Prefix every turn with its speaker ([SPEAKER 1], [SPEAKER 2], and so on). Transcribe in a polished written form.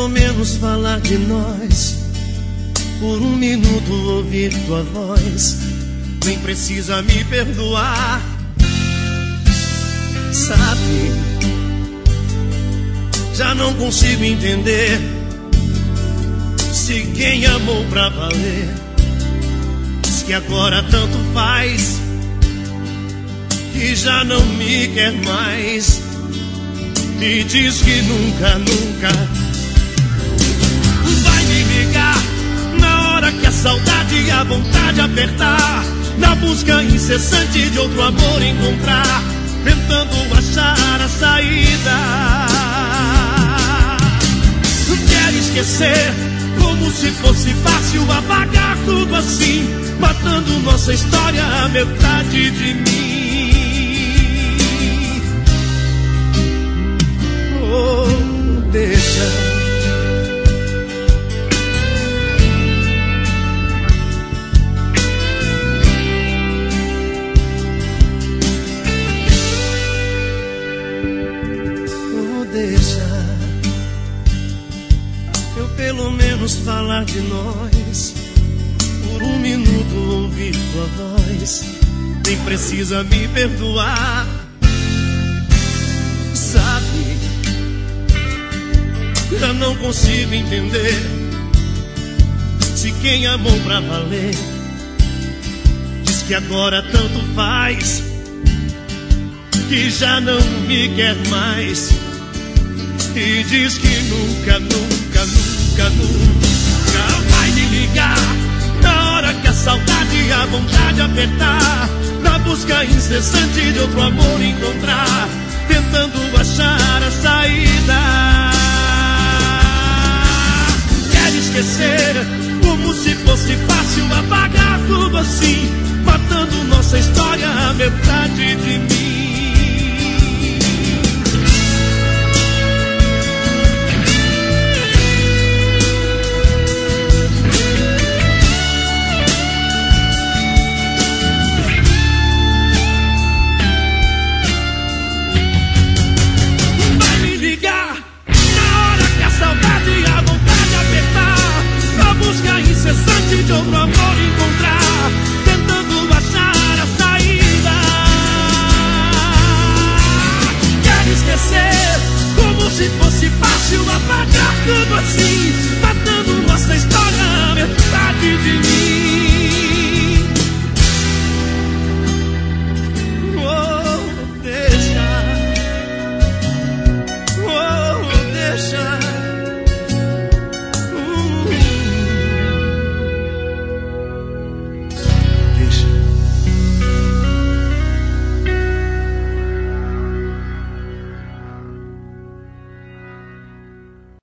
[SPEAKER 1] pelo menos falar de nós. Por um minuto ouvir tua voz. Nem precisa me perdoar. Sabe, já não consigo entender se quem amou pra valer diz que agora tanto faz, que já não me quer mais, e diz que nunca, nunca vai me ligar na hora que a saudade e a vontade apertar, na busca incessante de outro amor encontrar, tentando achar a saída. Quero esquecer como se fosse fácil apagar tudo assim, matando nossa história a metade de mim. Oh, deixa. Deixa eu pelo menos falar de nós. Por um minuto ouvir tua voz. Nem precisa me perdoar. Sabe, já não consigo entender se quem amou pra valer diz que agora tanto faz, que já não me quer mais, e diz que nunca, nunca, nunca, nunca vai me ligar na hora que a saudade e a vontade apertar, na busca incessante de outro amor encontrar, tentando achar a saída. Quer esquecer como se fosse fácil apagar tudo assim, matando nossa história a metade de mim. De outro amor encontrar, tentando achar a saída. Quero esquecer como se fosse fácil apagar tudo assim,